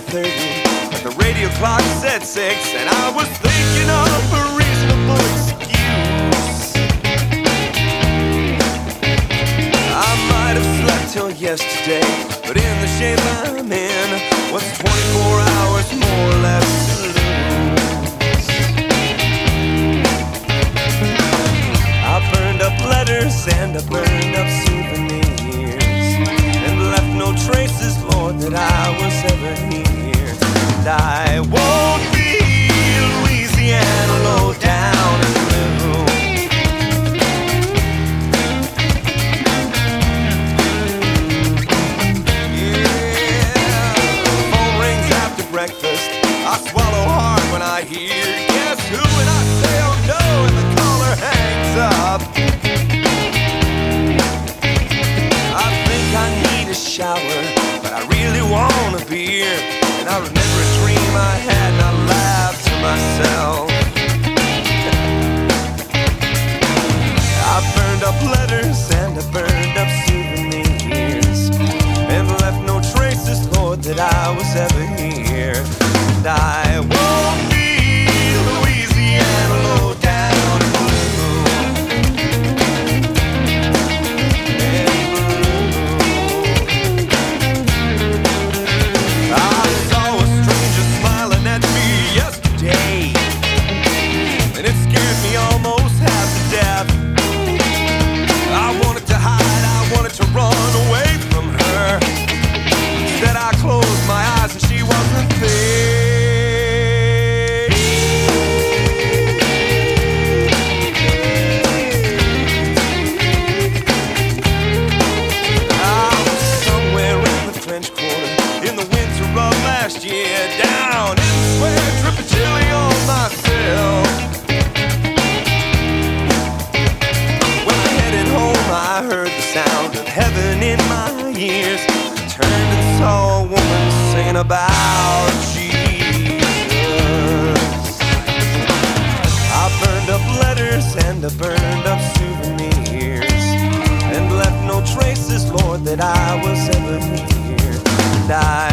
5:30, but the radio clock said 6, and I was thinking of a reasonable excuse. I might have slept till yesterday, but in the shape I'm in, what's 24 hours more or less to lose? I burned up letters and I burned up souvenirs, and left no traces, Lord, that I was ever here. And I won't be Louisiana low down and blue. Breakfast, I swallow hard when I hear guess who, and I say oh no, and the caller hangs up. I think I need a shower, but I really want a beer. And I remember a dream I had, and I laughed to myself. I burned up letters and I burned up souvenirs, and left no traces, Lord, that I was ever here. And I won't be Louisiana low down and blue. And blue. I saw a stranger smiling at me yesterday, and it scared me almost half to death. I wanted to hide, I wanted to run away from her. Instead I closed my eyes and she wasn't there. I was somewhere in the French Quarter in the winter of last year, down in the square, dripping chili on myself. When I headed home, I heard the sound of heaven in my ears. Turned and saw a woman singing about Jesus. I burned up letters and I burned up souvenirs, and left no traces, Lord, that I was ever here. And I